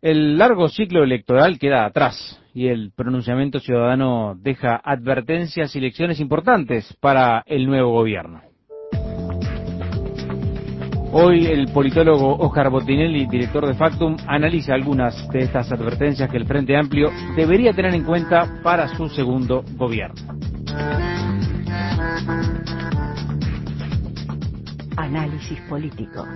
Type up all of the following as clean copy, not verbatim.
El largo ciclo electoral queda atrás y el pronunciamiento ciudadano deja advertencias y lecciones importantes para el nuevo gobierno. Hoy el politólogo Óscar Botinelli, director de Factum, analiza algunas de estas advertencias que el Frente Amplio debería tener en cuenta para su segundo gobierno. Análisis político.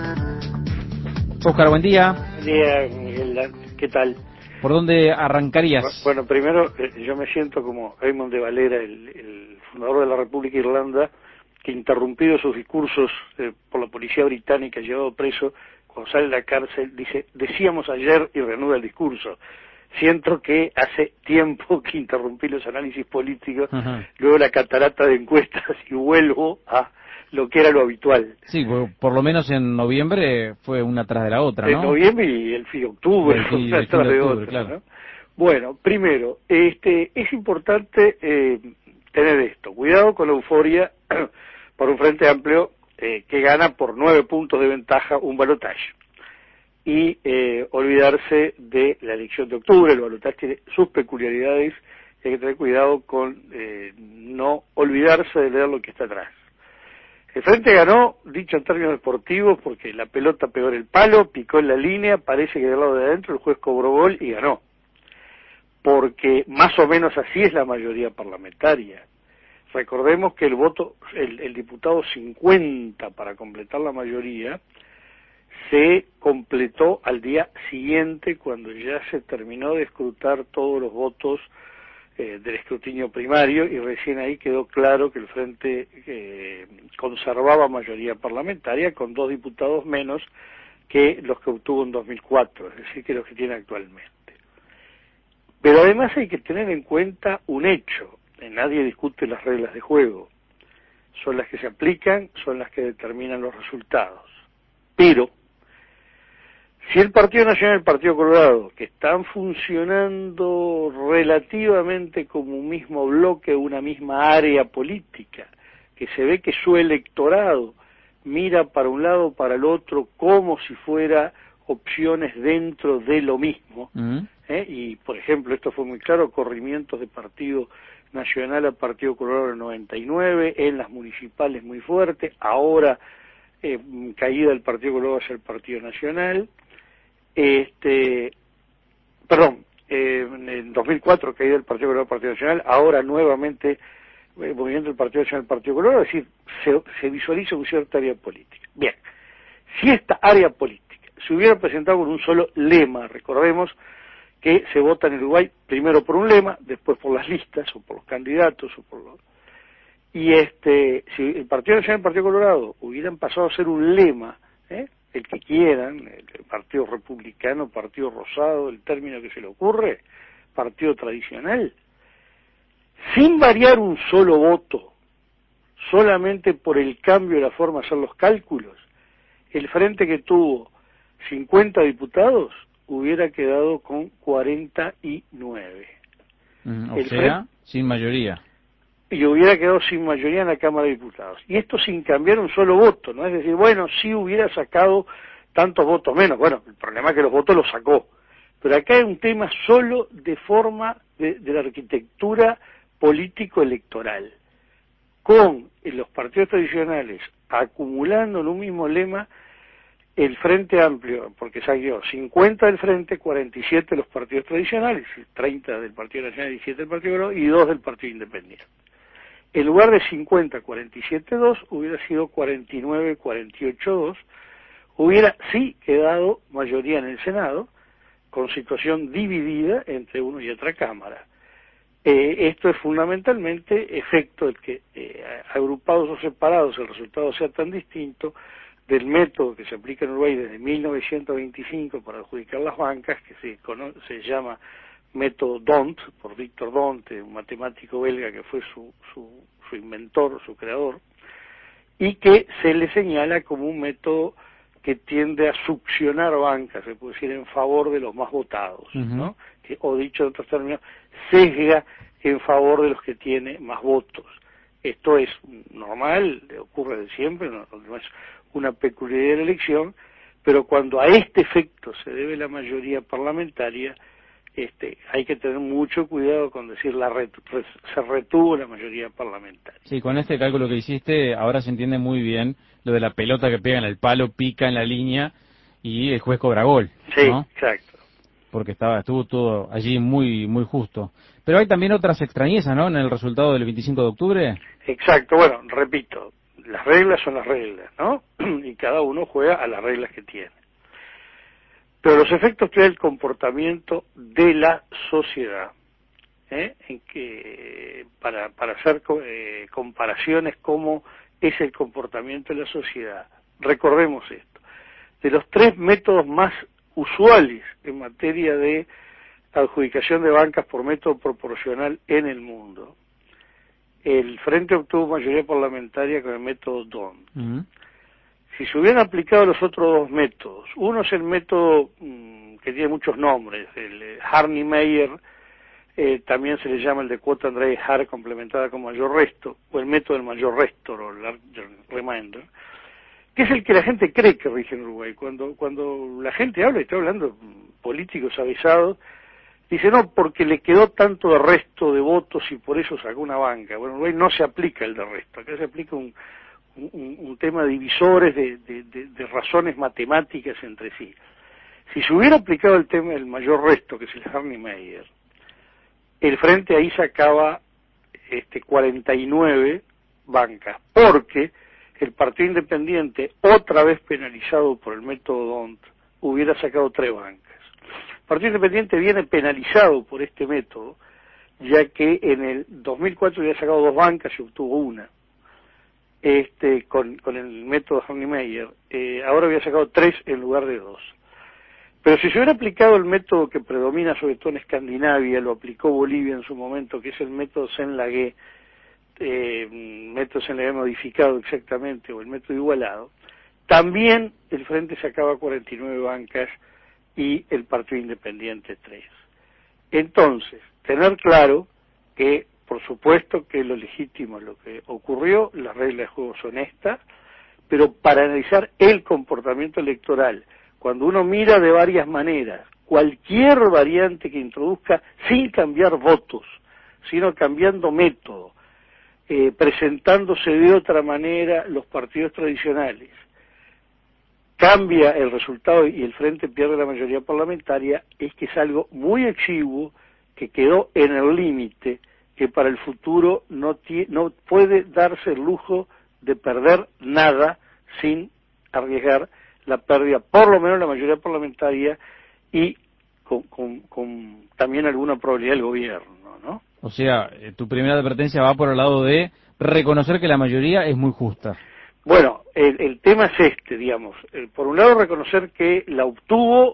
Óscar, buen día. Buen día, Miguel. ¿Qué tal? ¿Por dónde arrancarías? Bueno, primero, yo me siento como Raymond de Valera, el fundador de la República de Irlanda, que interrumpido sus discursos por la policía británica, llevado preso, cuando sale de la cárcel, dice, decíamos ayer, y reanuda el discurso. Siento que hace tiempo que interrumpí los análisis políticos, luego la catarata de encuestas, y vuelvo a lo que era lo habitual. Sí, por lo menos en noviembre fue una tras de la otra, ¿no? En noviembre y el fin de octubre, una tras de otra, claro. ¿no? Bueno, primero, es importante tener esto, cuidado con la euforia por un Frente Amplio que gana por 9 puntos de ventaja un balotaje. Y olvidarse de la elección de octubre. El balotaje tiene sus peculiaridades y hay que tener cuidado con no olvidarse de leer lo que está atrás. El Frente ganó, dicho en términos deportivos, porque la pelota pegó en el palo, picó en la línea, parece que del lado de adentro el juez cobró gol y ganó. Porque más o menos así es la mayoría parlamentaria. Recordemos que el diputado 50 para completar la mayoría, se completó al día siguiente cuando ya se terminó de escrutar todos los votos del escrutinio primario y recién ahí quedó claro que el Frente conservaba mayoría parlamentaria con 2 diputados menos que los que obtuvo en 2004, es decir, que los que tiene actualmente. Pero además hay que tener en cuenta un hecho, nadie discute las reglas de juego, son las que se aplican, son las que determinan los resultados, pero si el Partido Nacional y el Partido Colorado, que están funcionando relativamente como un mismo bloque, una misma área política, que se ve que su electorado mira para un lado o para el otro como si fuera opciones dentro de lo mismo, y por ejemplo, esto fue muy claro, corrimientos de Partido Nacional al Partido Colorado en el 99, en las municipales muy fuerte, ahora caída del Partido Colorado hacia el Partido Nacional, en 2004 caída del Partido Colorado al Partido Nacional, ahora nuevamente movimiento del Partido Nacional al Partido Colorado, es decir, se visualiza un cierta área política. Bien, si esta área política se hubiera presentado con un solo lema, recordemos que se vota en Uruguay primero por un lema, después por las listas o por los candidatos o por los... Y si el Partido Nacional y el Partido Colorado hubieran pasado a ser un lema, el que quieran, el Partido Republicano, Partido Rosado, el término que se le ocurre, partido tradicional, sin variar un solo voto, solamente por el cambio de la forma de hacer los cálculos, el Frente que tuvo 50 diputados hubiera quedado con 49. O sea, sin mayoría. Y hubiera quedado sin mayoría en la Cámara de Diputados. Y esto sin cambiar un solo voto, ¿no? Es decir, bueno, sí hubiera sacado tantos votos menos. Bueno, el problema es que los votos los sacó. Pero acá hay un tema solo de forma de la arquitectura político-electoral. Con los partidos tradicionales acumulando en un mismo lema el Frente Amplio, porque salió 50 del Frente, 47 de los partidos tradicionales, 30 del Partido Nacional, 17 del Partido Colorado y 2 del Partido Independiente. En lugar de 50, 47-2, hubiera sido 49, 48-2, hubiera sí quedado mayoría en el Senado, con situación dividida entre uno y otra Cámara. Esto es fundamentalmente efecto del que, agrupados o separados, el resultado sea tan distinto del método que se aplica en Uruguay desde 1925 para adjudicar las bancas, que se llama método D'Hondt, por Victor D'Hondt, un matemático belga que fue su inventor, su creador, y que se le señala como un método que tiende a succionar bancas, se puede decir, en favor de los más votados, ¿no? O dicho en otros términos, sesga en favor de los que tiene más votos. Esto es normal, ocurre de siempre, no es una peculiaridad de la elección, pero cuando a este efecto se debe la mayoría parlamentaria, hay que tener mucho cuidado con decir se retuvo la mayoría parlamentaria. Sí, con este cálculo que hiciste, ahora se entiende muy bien lo de la pelota que pega en el palo, pica en la línea y el juez cobra gol, Sí, ¿no? exacto. Porque estuvo todo allí muy justo. Pero hay también otras extrañezas, ¿no?, en el resultado del 25 de octubre. Exacto, bueno, repito, las reglas son las reglas, ¿no? Y cada uno juega a las reglas que tiene. Pero los efectos que da el comportamiento de la sociedad, en que para hacer comparaciones cómo es el comportamiento de la sociedad, recordemos esto, de los 3 métodos más usuales en materia de adjudicación de bancas por método proporcional en el mundo, el Frente obtuvo mayoría parlamentaria con el método D'Hondt. Si se hubieran aplicado los otros 2 métodos, uno es el método que tiene muchos nombres, el Harney-Meyer, también se le llama el de cuota André-Hart complementada con mayor resto, o el método del mayor resto, o larger remainder, que es el que la gente cree que rige en Uruguay. Cuando la gente habla, y está hablando políticos avisados, dice no, porque le quedó tanto de resto de votos y por eso sacó una banca. Bueno, en Uruguay no se aplica el de resto, acá se aplica un tema de divisores, de razones matemáticas entre sí. Si se hubiera aplicado el tema del mayor resto, que es el Harney-Meyer, el Frente ahí sacaba 49 bancas, porque el Partido Independiente, otra vez penalizado por el método D'Hondt, hubiera sacado 3 bancas. El Partido Independiente viene penalizado por este método, ya que en el 2004 había sacado 2 bancas y obtuvo una. Con el método Harney-Meyer, ahora había sacado 3 en lugar de 2. Pero si se hubiera aplicado el método que predomina sobre todo en Escandinavia, lo aplicó Bolivia en su momento, que es el método Senlagué, método Senlagué modificado exactamente, o el método igualado, también el Frente sacaba 49 bancas y el Partido Independiente 3. Entonces, tener claro que, por supuesto, que lo legítimo es lo que ocurrió, las reglas de juego son estas, pero para analizar el comportamiento electoral, cuando uno mira de varias maneras, cualquier variante que introduzca sin cambiar votos, sino cambiando método, presentándose de otra manera los partidos tradicionales, cambia el resultado y el Frente pierde la mayoría parlamentaria, es que es algo muy exiguo, que quedó en el límite, que para el futuro no puede darse el lujo de perder nada sin arriesgar la pérdida, por lo menos la mayoría parlamentaria, y con también alguna probabilidad del gobierno, ¿no? O sea, tu primera advertencia va por el lado de reconocer que la mayoría es muy justa. Bueno, el tema es digamos, por un lado reconocer que la obtuvo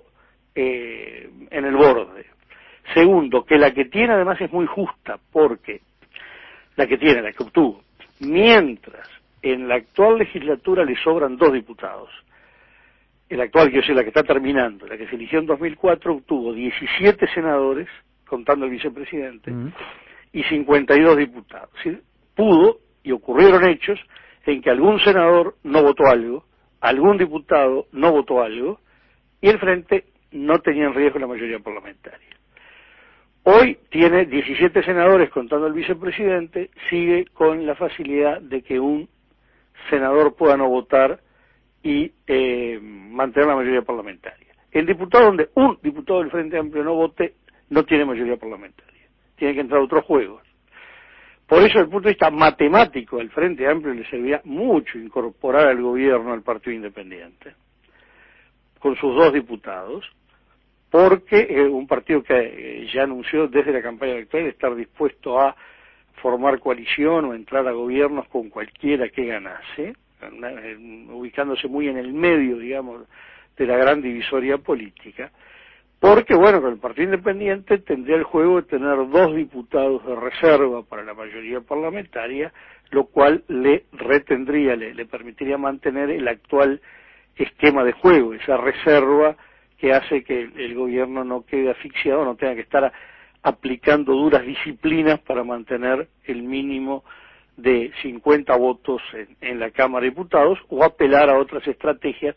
en el borde. Segundo, que la que tiene además es muy justa, porque la que obtuvo, mientras en la actual legislatura le sobran 2 diputados, el actual, quiero decir, la que está terminando, la que se eligió en 2004, obtuvo 17 senadores, contando el vicepresidente, y 52 diputados. ¿Sí? Pudo, y ocurrieron hechos, en que algún senador no votó algo, algún diputado no votó algo, y el Frente no tenía en riesgo la mayoría parlamentaria. Hoy tiene 17 senadores, contando el vicepresidente, sigue con la facilidad de que un senador pueda no votar y mantener la mayoría parlamentaria. El diputado donde un diputado del Frente Amplio no vote, no tiene mayoría parlamentaria. Tiene que entrar a otros juegos. Por eso, desde el punto de vista matemático, al Frente Amplio le servía mucho incorporar al gobierno al Partido Independiente, con sus 2 diputados, porque un partido que ya anunció desde la campaña electoral estar dispuesto a formar coalición o entrar a gobiernos con cualquiera que ganase, ubicándose muy en el medio, digamos, de la gran divisoria política, porque, bueno, con el Partido Independiente tendría el juego de tener 2 diputados de reserva para la mayoría parlamentaria, lo cual le permitiría mantener el actual esquema de juego, esa reserva que hace que el gobierno no quede asfixiado, no tenga que estar aplicando duras disciplinas para mantener el mínimo de 50 votos en la Cámara de Diputados, o apelar a otras estrategias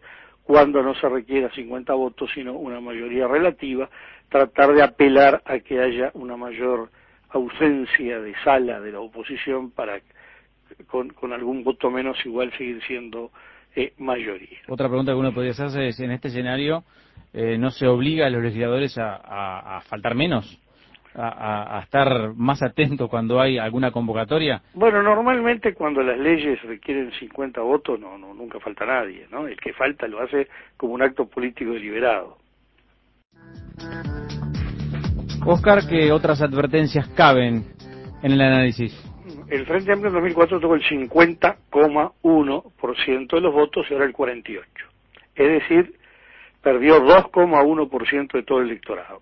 cuando no se requiera 50 votos, sino una mayoría relativa, tratar de apelar a que haya una mayor ausencia de sala de la oposición para con algún voto menos igual seguir siendo mayoría. Otra pregunta que uno podría hacerse es, en este escenario, ¿no se obliga a los legisladores a faltar menos? A estar más atentos cuando hay alguna convocatoria? Bueno, normalmente cuando las leyes requieren 50 votos nunca falta nadie, ¿no? El que falta lo hace como un acto político deliberado. Oscar, ¿qué otras advertencias caben en el análisis? El Frente Amplio en 2004 tuvo el 50,1% de los votos y ahora el 48%. Es decir, perdió 2,1% de todo el electorado.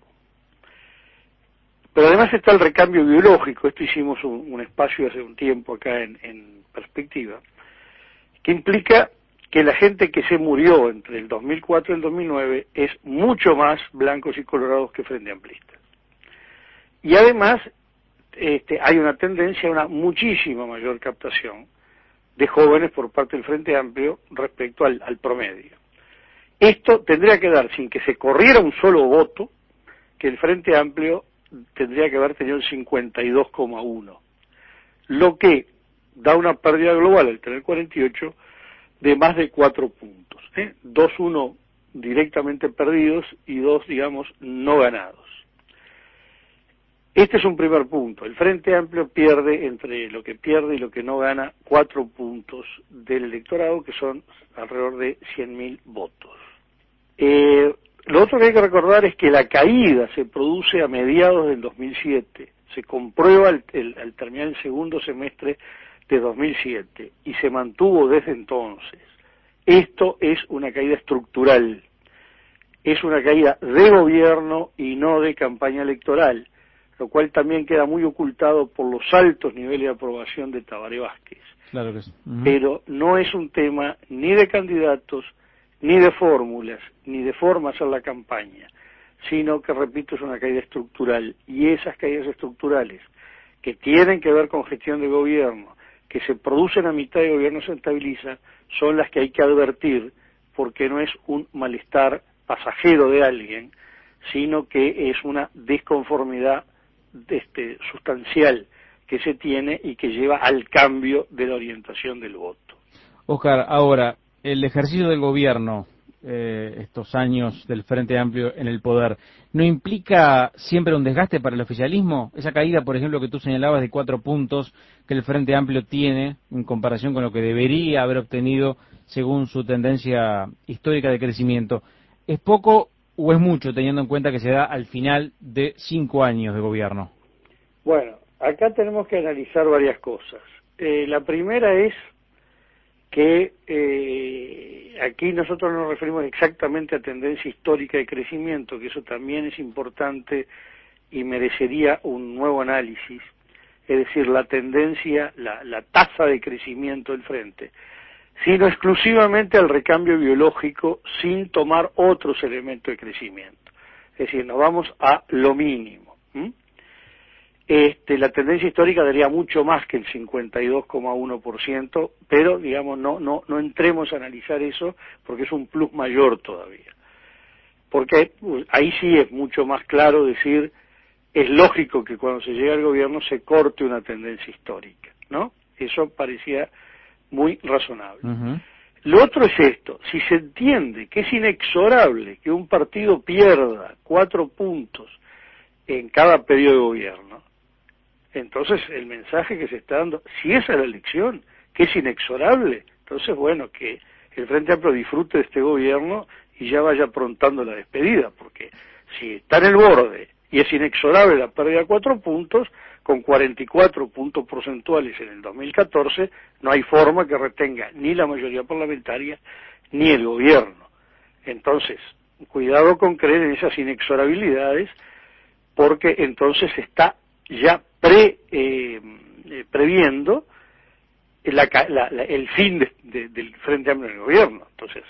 Pero además está el recambio biológico, esto hicimos un espacio hace un tiempo acá en perspectiva, que implica que la gente que se murió entre el 2004 y el 2009 es mucho más blancos y colorados que Frente Amplista. Y además hay una tendencia a una muchísima mayor captación de jóvenes por parte del Frente Amplio respecto al promedio. Esto tendría que dar, sin que se corriera un solo voto, que el Frente Amplio tendría que haber tenido el 52,1, lo que da una pérdida global al tener 48 de más de 4 puntos, 2-1 directamente perdidos y 2, digamos, no ganados. Este es un primer punto. El Frente Amplio pierde, entre lo que pierde y lo que no gana, 4 puntos del electorado, que son alrededor de 100.000 votos. Lo otro que hay que recordar es que la caída se produce a mediados del 2007, se comprueba al terminar el segundo semestre de 2007 y se mantuvo desde entonces. Esto es una caída estructural, es una caída de gobierno y no de campaña electoral, lo cual también queda muy ocultado por los altos niveles de aprobación de Tabaré Vázquez. Claro que sí. Pero no es un tema ni de candidatos, ni de fórmulas, ni de forma de hacer la campaña, sino que, repito, es una caída estructural. Y esas caídas estructurales, que tienen que ver con gestión de gobierno, que se producen a mitad de gobierno se estabiliza, son las que hay que advertir, porque no es un malestar pasajero de alguien, sino que es una disconformidad sustancial que se tiene y que lleva al cambio de la orientación del voto. Oscar, ahora, el ejercicio del gobierno, estos años del Frente Amplio en el poder, ¿no implica siempre un desgaste para el oficialismo? Esa caída, por ejemplo, que tú señalabas de 4 puntos que el Frente Amplio tiene en comparación con lo que debería haber obtenido según su tendencia histórica de crecimiento, ¿es poco o es mucho teniendo en cuenta que se da al final de 5 años de gobierno? Bueno, acá tenemos que analizar varias cosas. La primera es que aquí nosotros nos referimos exactamente a tendencia histórica de crecimiento, que eso también es importante y merecería un nuevo análisis, es decir, la tendencia, la tasa de crecimiento del frente, sino exclusivamente al recambio biológico sin tomar otros elementos de crecimiento. Es decir, nos vamos a lo mínimo. La tendencia histórica daría mucho más que el 52,1%, pero digamos no entremos a analizar eso porque es un plus mayor todavía. Porque ahí sí es mucho más claro decir, es lógico que cuando se llega al gobierno se corte una tendencia histórica, ¿no? Eso parecía muy razonable. Lo otro es esto, si se entiende que es inexorable que un partido pierda 4 puntos en cada periodo de gobierno, entonces el mensaje que se está dando, si esa es la elección, que es inexorable, entonces bueno, que el Frente Amplio disfrute de este gobierno y ya vaya aprontando la despedida, porque si está en el borde y es inexorable la pérdida de 4 puntos, con 44 puntos porcentuales en el 2014, no hay forma que retenga ni la mayoría parlamentaria ni el gobierno. Entonces, cuidado con creer en esas inexorabilidades, porque entonces está ya previendo el fin del Frente Amplio en el gobierno. Entonces,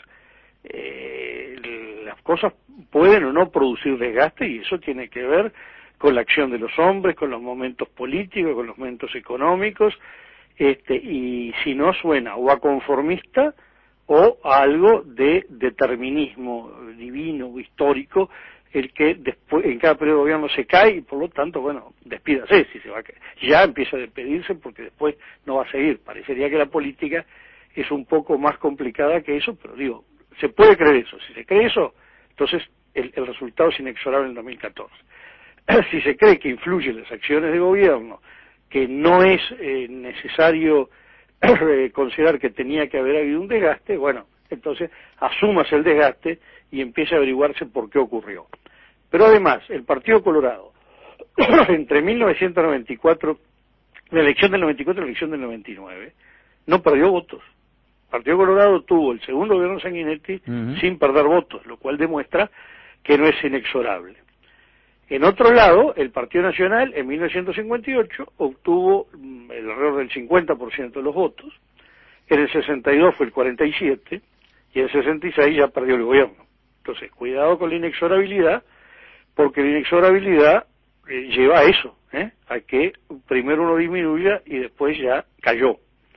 las cosas pueden o no producir desgaste y eso tiene que ver con la acción de los hombres, con los momentos políticos, con los momentos económicos, y si no suena o a conformista o algo de determinismo divino, histórico, el que después en cada periodo de gobierno se cae y por lo tanto, bueno, despídase si se va a caer. Ya empieza a despedirse porque después no va a seguir. Parecería que la política es un poco más complicada que eso, pero digo, se puede creer eso. Si se cree eso, entonces el resultado es inexorable en 2014. Si se cree que influyen las acciones de gobierno, que no es necesario considerar que tenía que haber habido un desgaste, bueno, entonces asúmase el desgaste y empiece a averiguarse por qué ocurrió. Pero además, el Partido Colorado, entre 1994, la elección del 94 y la elección del 99, no perdió votos. El Partido Colorado tuvo el segundo gobierno Sanguinetti sin perder votos, lo cual demuestra que no es inexorable. En otro lado, el Partido Nacional en 1958 obtuvo alrededor del 50% de los votos, en el 62 fue el 47% y en el 66 ya perdió el gobierno. Entonces, cuidado con la inexorabilidad, porque la inexorabilidad lleva a eso, a que primero uno disminuya y después ya cayó.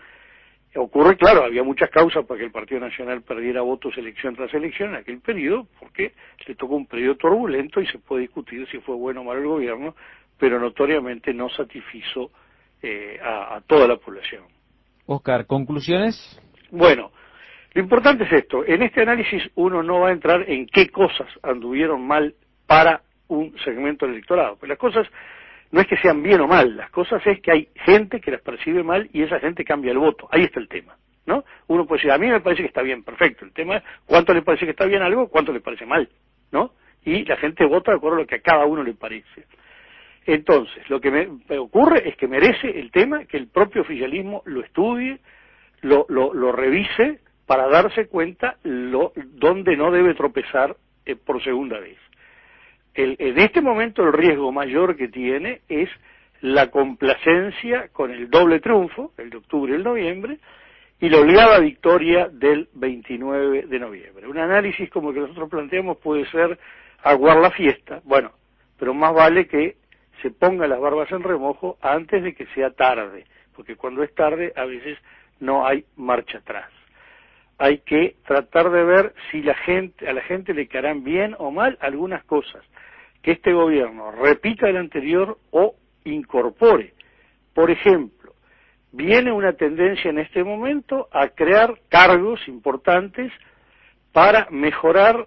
Ocurre, claro, había muchas causas para que el Partido Nacional perdiera votos elección tras elección en aquel periodo, porque le tocó un periodo turbulento y se puede discutir si fue bueno o malo el gobierno, pero notoriamente no satisfizo a toda la población. Oscar, ¿conclusiones? Bueno, lo importante es esto, en este análisis uno no va a entrar en qué cosas anduvieron mal para un segmento del electorado, pues las cosas no es que sean bien o mal, las cosas es que hay gente que las percibe mal y esa gente cambia el voto, ahí está el tema, ¿no? Uno puede decir, a mí me parece que está bien, perfecto, el tema es cuánto le parece que está bien algo, cuánto le parece mal, ¿no? Y la gente vota de acuerdo a lo que a cada uno le parece. Entonces, lo que me ocurre es que merece el tema que el propio oficialismo lo estudie, lo revise para darse cuenta dónde no debe tropezar por segunda vez. En este momento el riesgo mayor que tiene es la complacencia con el doble triunfo, el de octubre y el noviembre, y la obligada victoria del 29 de noviembre. Un análisis como el que nosotros planteamos puede ser aguar la fiesta, bueno, pero más vale que se ponga las barbas en remojo antes de que sea tarde, porque cuando es tarde a veces no hay marcha atrás. Hay que tratar de ver si a la gente le caerán bien o mal algunas cosas, que este gobierno repita el anterior o incorpore. Por ejemplo, viene una tendencia en este momento a crear cargos importantes para mejorar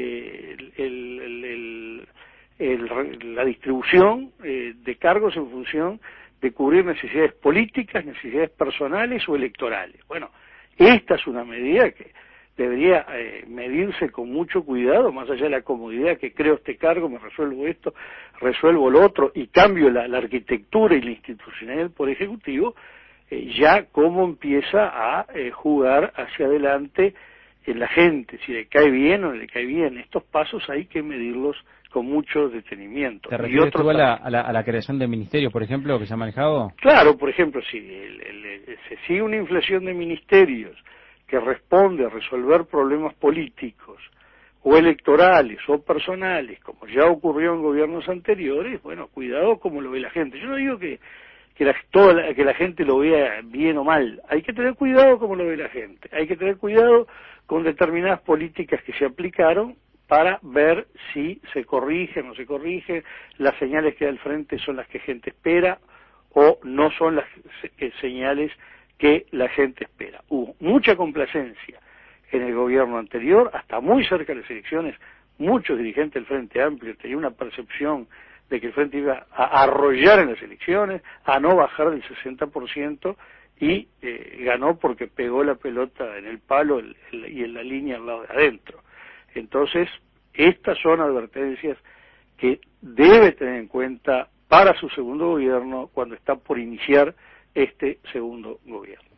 la distribución de cargos en función de cubrir necesidades políticas, necesidades personales o electorales. Bueno, esta es una medida que debería medirse con mucho cuidado, más allá de la comodidad que creo este cargo, me resuelvo esto, resuelvo lo otro y cambio la arquitectura y la institucionalidad por ejecutivo, ya cómo empieza a jugar hacia adelante en la gente, si le cae bien o no le cae bien. Estos pasos hay que medirlos con mucho detenimiento. ¿Te refieres tú a la creación de ministerios, por ejemplo, que se ha manejado? Claro, por ejemplo, si se sigue una inflación de ministerios que responde a resolver problemas políticos o electorales o personales, como ya ocurrió en gobiernos anteriores, bueno, cuidado como lo ve la gente. Yo no digo que la gente lo vea bien o mal, hay que tener cuidado como lo ve la gente, hay que tener cuidado con determinadas políticas que se aplicaron para ver si se corrige o no se corrige, las señales que da el frente son las que gente espera o no son las señales que la gente espera. Hubo mucha complacencia en el gobierno anterior, hasta muy cerca de las elecciones, muchos dirigentes del Frente Amplio tenían una percepción de que el Frente iba a arrollar en las elecciones, a no bajar del 60%, y ganó porque pegó la pelota en el palo y en la línea al lado de adentro. Entonces, estas son advertencias que debe tener en cuenta para su segundo gobierno cuando está por iniciar este segundo gobierno.